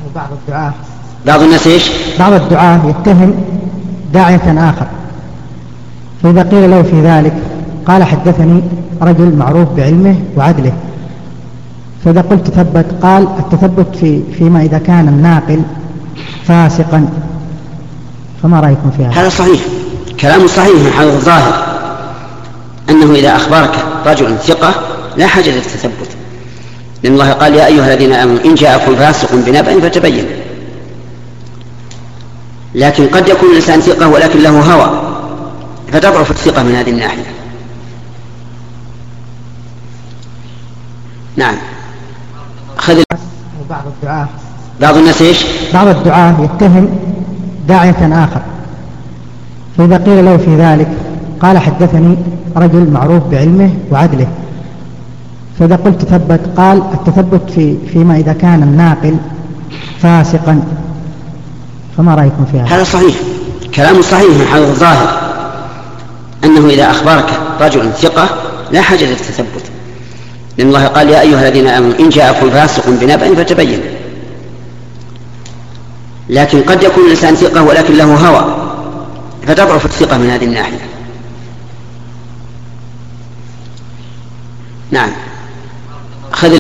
بعض الدعاة بعض الناس إيش؟ بعض الدعاة يتهم داعية آخر، فإذا قيل له في ذلك قال حدثني رجل معروف بعلمه وعدله، فإذا قلت تثبت قال التثبت فيما إذا كان الناقل فاسقا، فما رأيكم في هذا؟ هذا صحيح، كلام صحيح من حيث الظاهر أنه إذا أخبرك رجل ثقة لا حاجة للتثبت، لأن الله قال يا أيها الذين آمنوا إن جاءكم فاسق بنبأ فتبين. لكن قد يكون الإنسان ثقة ولكن له هوى فتضعف الثقة من هذه الناحية. نعم. وبعض الدعاة بعض الناس إيش؟ بعض الدعاة يتهم داعية آخر، فإذا قيل له في ذلك قال حدثني رجل معروف بعلمه وعدله، فإذا قلت تثبت قال التثبت فيما إذا كان الناقل فاسقا، فما رأيكم في هذا؟ هذا صحيح، كلام صحيح من حيث الظاهر أنه إذا أخبرك رجل ثقة لا حاجة للتثبت، لأن الله قال يا أيها الذين آمنوا إن جاءكم فاسق بنبأ فتبين. لكن قد يكون الإنسان ثقة ولكن له هوى فتضعف الثقة من هذه الناحية. نعم.